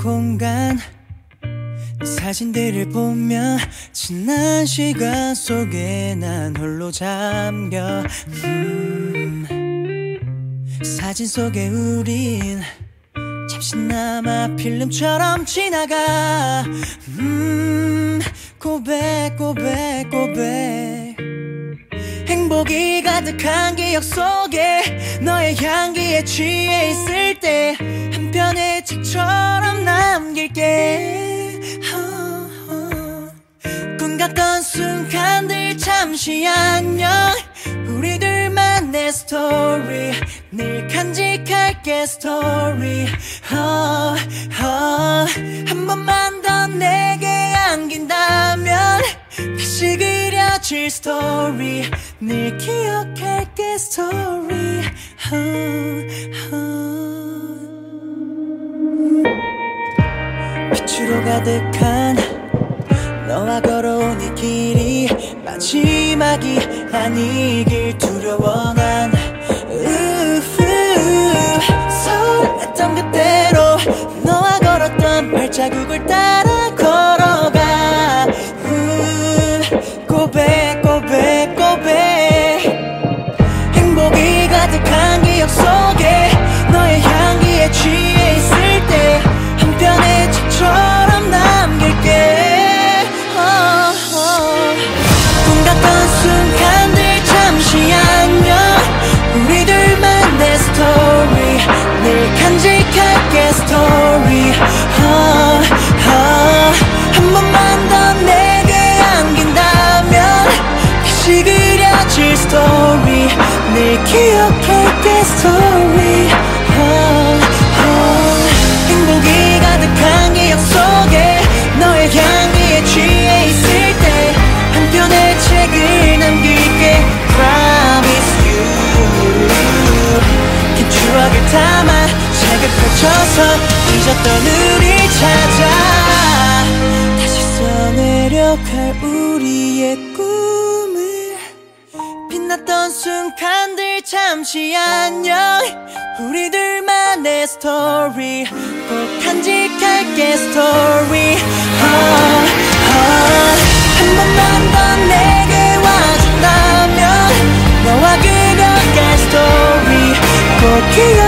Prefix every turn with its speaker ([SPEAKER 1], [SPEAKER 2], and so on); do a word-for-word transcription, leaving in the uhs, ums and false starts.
[SPEAKER 1] 공간 내 사진들을 보며 지난 시간 속에 난 홀로 잠겨 음, 사진 속에 우린 잠시나마 필름처럼 지나가 음, 고백 고백 고백 행복이 가득한 기억 속에 너의 향기에 취해 있을 때 한편의 책처럼 남길게 어, 어. 꿈 같던 순간들 잠시 안녕 우리들만의 스토리 늘 간직할게 스토리 어, 어. 한 번만 더 내게 안긴다면 다시 그려질 스토리 늘 기억할게 스토리 oh, oh. 빛으로 가득한 너와 걸어온 이 길이 마지막이 아니길 두려워 난 설렜던 그대로 너와 걸었던 발자국을 따라 걸어가 고백 고백 고백 행복이 가득한 기억 속에 너의 향기에 취해 있을 때 한편의 책처럼 남길게 oh, oh. 꿈 같던 순간들 잠시 안녕 우리들만의 스토리 늘 간직할게 스토리 oh, oh. 한 번만 더 내게 안긴다면 다시 그려질 스토리 늘 기억할게 스토리 oh, oh. 행복이 가득한 기억 속에 너의 향기에 취해 있을 때 한편의 책을 남길게 Promise you 긴 추억을 담아 책을 펼쳐서 잊었던 우리 찾아 다시 써내려갈 우리의 꿈을 빛났던 순간들 잠시 안녕 우리들만의 스토리 꼭 간직할게 스토리 oh, oh. 한 번만 더 내게 와준다면 너와 그려갈 스토리 꼭 기억